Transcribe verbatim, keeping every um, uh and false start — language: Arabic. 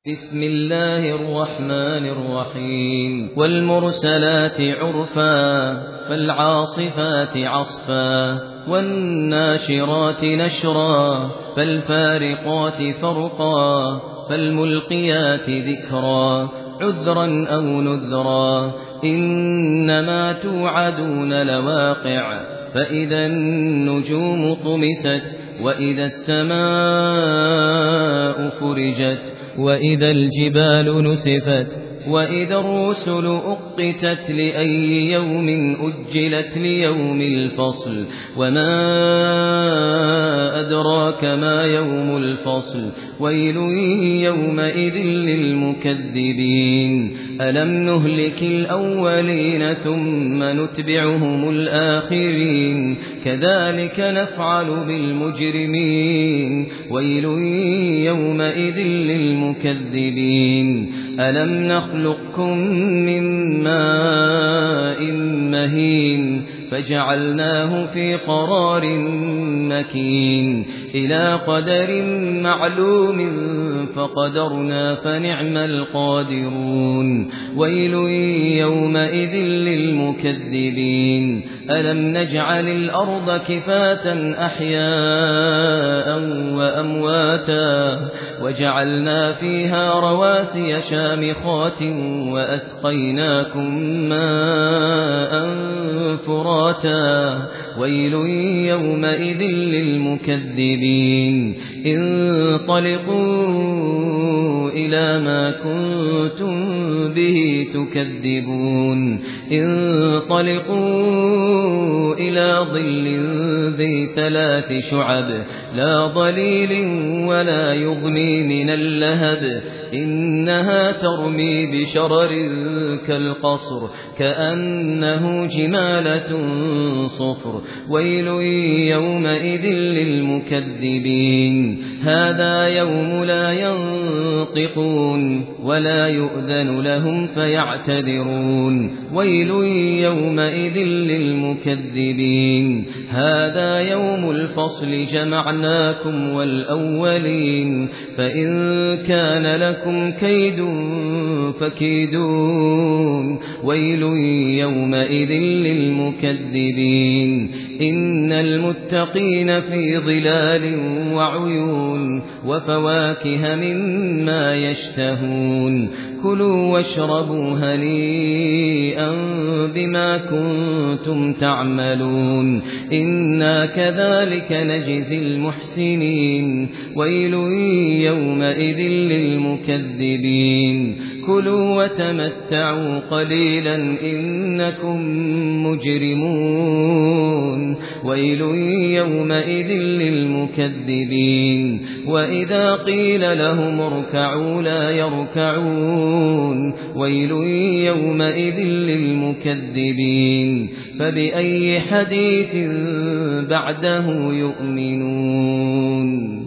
بسم الله الرحمن الرحيم والمرسلات عرفا فالعاصفات عصفا والناشرات نشرا فالفارقات فرقا فالملقيات ذكرا عذرا أو نذرا إنما توعدون لواقع فإذا النجوم طمست وإذا السماء فرجت وإذا الجبال نسفت وإذا الرسل أقتت لأي يوم أجلت ليوم الفصل وما أدراك ما يوم الفصل ويل يومئذ للمكذبين ألم نهلك الأولين ثم نتبعهم الآخرين كذلك نفعل بالمجرمين ويل يومئذ للمكذبين ألم نخلقكم من ماء مهين فجعلناه في قرار مكين إلى قدر معلوم فقدرنا فنعم القادرون ويل يومئذ للمكذبين ألم نجعل الأرض كفاة أحياء وأمواتا وجعلنا فيها رواسي شامخات وأسقيناكم ماء فراتا ويل يومئذ للمكذبين انطلقوا إلى ما كنتم به تكذبون انطلقوا إلى ظل ذي ثلاث شعب لا ظليل ولا يغني من اللهب إنها ترمي بشرر كالقصر كأنه جمالة صفر ويل يومئذ للمكذبين هذا يوم لا ينطقون ولا يؤذن لهم فيعتذرون ويل يومئذ للمكذبين هذا يوم الفصل جمعناكم والأولين فإن كان لكم كيد فكيدون ويل يومئذ للمكذبين إن المتقين في ظلال وعيون وفواكه مما يشتهون كلوا واشربوا هنيئا بما كنتم تعملون إنا كذلك نجزي المحسنين ويل يومئذ للمكذبين كلوا وتمتعوا قليلا إنكم مجرمون ويل يومئذ للمكذبين وإذا قيل لهم اركعوا لا يركعون ويل يومئذ للمكذبين فبأي حديث بعده يؤمنون